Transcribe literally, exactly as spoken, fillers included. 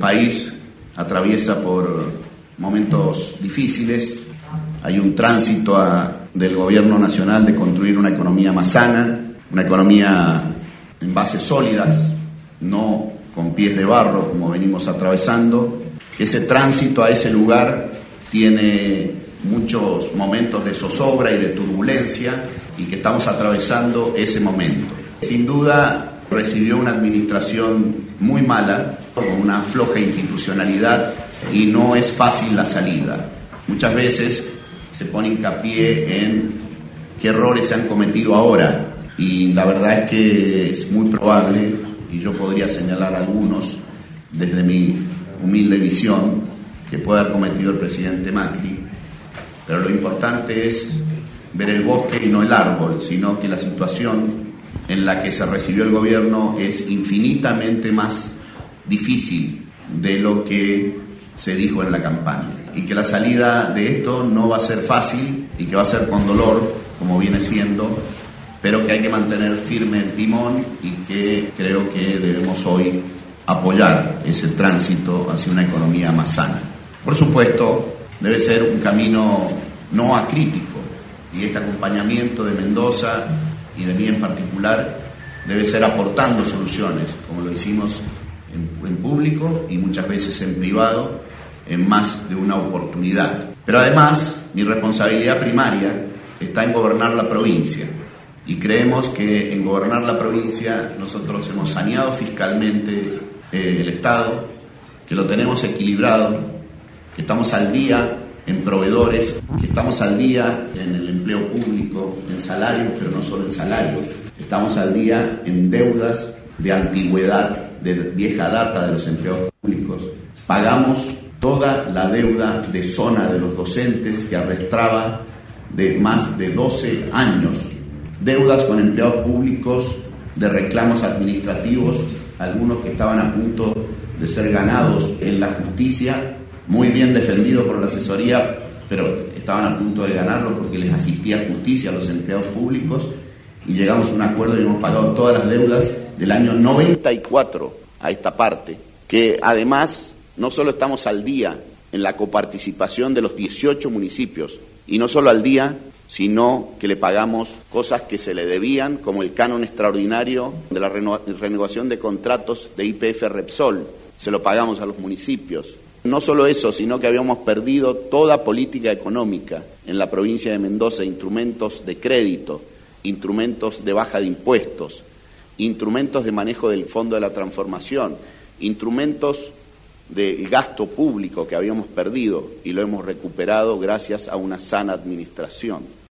país atraviesa por momentos difíciles. Hay un tránsito a, del gobierno nacional de construir una economía más sana, una economía en bases sólidas, no con pies de barro como venimos atravesando, que ese tránsito a ese lugar tiene muchos momentos de zozobra y de turbulencia y que estamos atravesando ese momento. Sin duda recibió una administración muy mala, con una floja institucionalidad y no es fácil la salida. Muchas veces se pone hincapié en qué errores se han cometido ahora y la verdad es que es muy probable, y yo podría señalar algunos desde mi humilde visión, que puede haber cometido el presidente Macri, pero lo importante es ver el bosque y no el árbol, sino que la situación en la que se recibió el gobierno es infinitamente más difícil de lo que se dijo en la campaña, y que la salida de esto no va a ser fácil y que va a ser con dolor, como viene siendo, pero que hay que mantener firme el timón y que creo que debemos hoy apoyar ese tránsito hacia una economía más sana. Por supuesto, debe ser un camino no acrítico, y este acompañamiento de Mendoza y de mí en particular debe ser aportando soluciones, como lo hicimos en, en público y muchas veces en privado, en más de una oportunidad. Pero además, mi responsabilidad primaria está en gobernar la provincia, y creemos que en gobernar la provincia nosotros hemos saneado fiscalmente eh, el Estado, que lo tenemos equilibrado, que estamos al día en proveedores, que estamos al día en el empleo público, en salarios, pero no solo en salarios, estamos al día en deudas de antigüedad, de vieja data de los empleados públicos. Pagamos toda la deuda de zona de los docentes que arrastraba de más de doce años, deudas con empleados públicos de reclamos administrativos, algunos que estaban a punto de ser ganados en la justicia, muy bien defendido por la asesoría, pero estaban a punto de ganarlo porque les asistía justicia a los empleados públicos, y llegamos a un acuerdo y hemos pagado todas las deudas del año noventa y cuatro a esta parte, que además no solo estamos al día en la coparticipación de los dieciocho municipios, y no solo al día, sino que le pagamos cosas que se le debían, como el canon extraordinario de la reno- renovación de contratos de Y P F Repsol, se lo pagamos a los municipios. No solo eso, sino que habíamos perdido toda política económica en la provincia de Mendoza, instrumentos de crédito, instrumentos de baja de impuestos, instrumentos de manejo del Fondo de la Transformación, instrumentos del gasto público que habíamos perdido y lo hemos recuperado gracias a una sana administración.